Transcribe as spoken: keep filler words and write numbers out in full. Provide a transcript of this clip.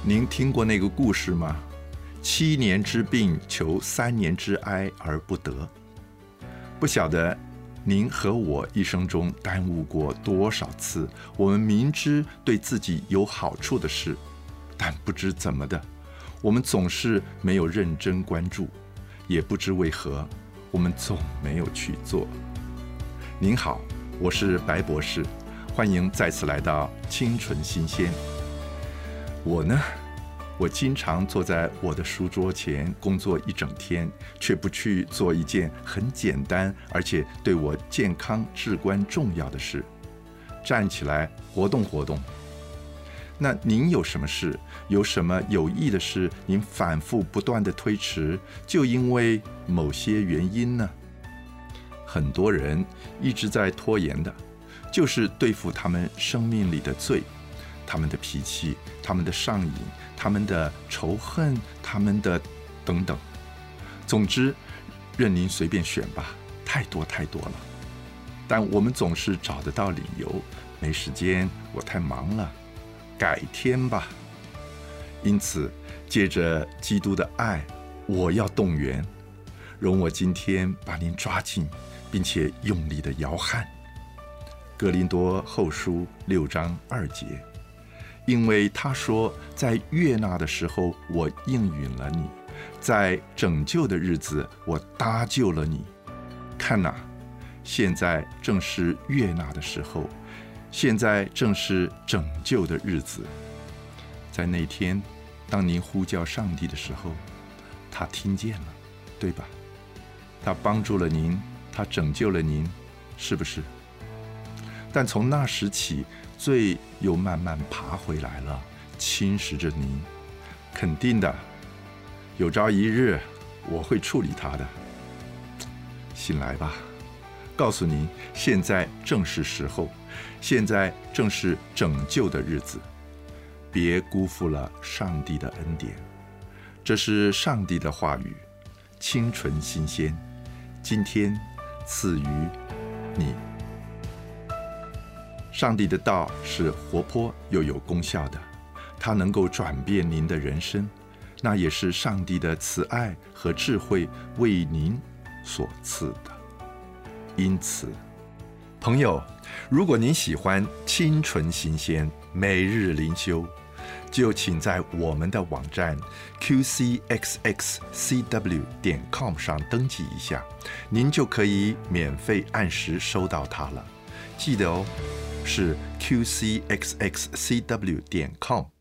您听过那个故事吗？七年之病求三年之哀而不得。不晓得您和我一生中耽误过多少次我们明知对自己有好处的事，但不知怎么的，我们总是没有认真关注，也不知为何，我们总没有去做。您好，我是白博士，欢迎再次来到清纯新鲜。我呢，我经常坐在我的书桌前工作一整天，却不去做一件很简单而且对我健康至关重要的事，站起来活动活动。那您有什么事，有什么有益的事，您反复不断的推迟，就因为某些原因呢？很多人一直在拖延的，就是对付他们生命里的罪，他们的脾气，他们的上瘾，他们的仇恨，他们的等等。总之，任您随便选吧，太多太多了。但我们总是找得到理由，没时间，我太忙了，改天吧。因此，借着基督的爱，我要动员，容我今天把您抓紧，并且用力的摇撼。哥林多后书六章二节，因为他说，在悦纳的时候我应允了你，在拯救的日子我搭救了你。看哪，现在正是悦纳的时候，现在正是拯救的日子。在那天，当您呼叫上帝的时候，他听见了，对吧？他帮助了您，他拯救了您，是不是？但从那时起，罪又慢慢爬回来了，侵蚀着您。肯定的，有朝一日我会处理它的。醒来吧，告诉您，现在正是时候，现在正是拯救的日子。别辜负了上帝的恩典。这是上帝的话语，清纯新鲜，今天赐予你。上帝的道是活泼又有功效的，它能够转变您的人生，那也是上帝的慈爱和智慧为您所赐的。因此，朋友，如果您喜欢清纯新鲜每日灵修，就请在我们的网站 q c x x c w 点 com 上登记一下，您就可以免费按时收到它了。记得哦，是 q c x x c w 点 com。